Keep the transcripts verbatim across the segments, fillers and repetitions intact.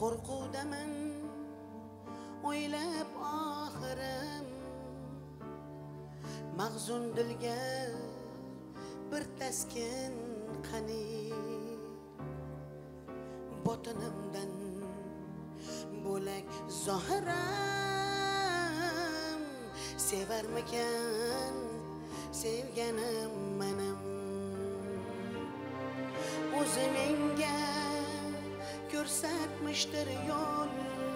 qo'rquvdaman o'ylab oxirim mag'zun dilga bir taskin qani botinimdan bo'lak zohiram sevarmikan sevganim menim o'zi menga ko'rsatmishdir yo'l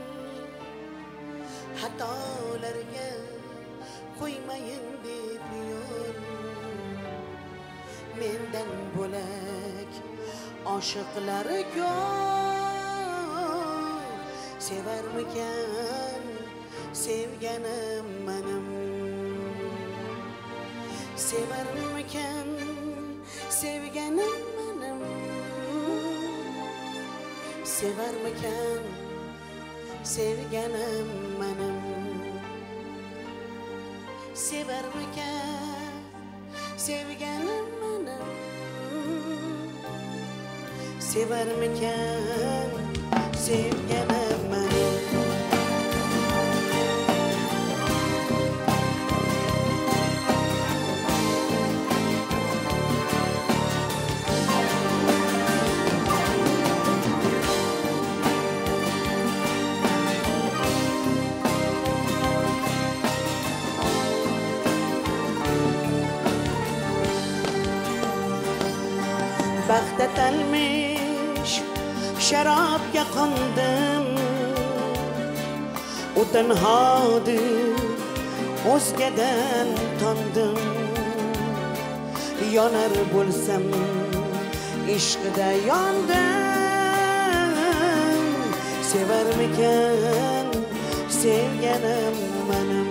xatolarga qo'ymayin deb yo'l mendan bo'lak oshiqlari ko'p sevarmikan sevganim menim sevarmikan sevganim menim sevarmikan sevganim menim sevarmikan sevganim menim sevarmikan sevganim menim Baxta talmish sharobga qondim u tanhodir o'zgadan tondim yonar bo'lsam ishqida yondim sevarmikan sevganim menim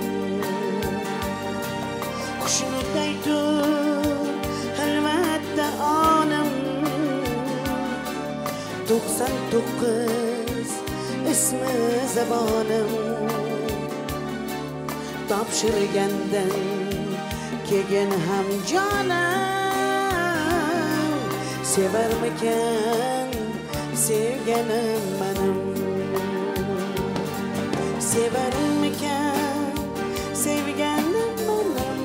qushniday tur hilvatda onim to'qson to'qqiz ismi zabonim topshirgandan keyin ham jonim sevarmikan sevganim menim sevarmikan sevganim menim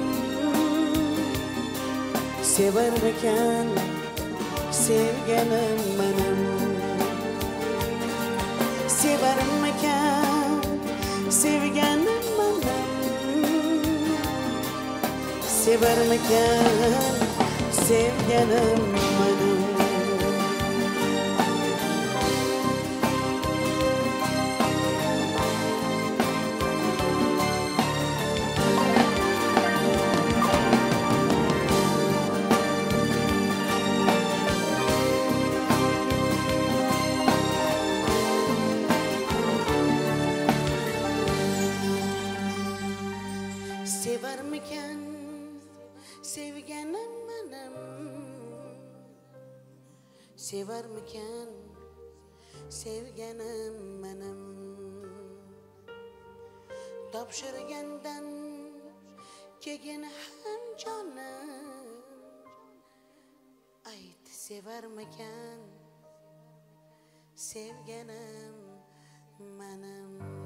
sevarmikan sevganim menim sevarmikan sevganim menim sevarmikan sevganim menim sevarmikan sevganim menim sevarmikan sevganim menim topshirgandan keyin ham jonim ayt sevarmikan sevganim menim